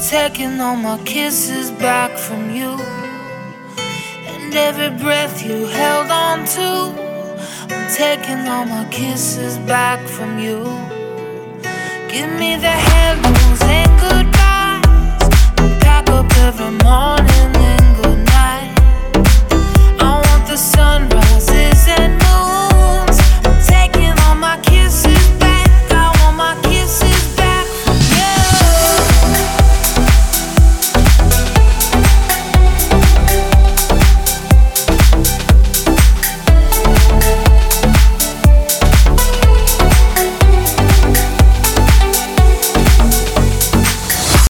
taking all my kisses back from you, and every breath you held on to. I'm taking all my kisses back from you. Give me the hellos and goodbyes, and pack up every morning.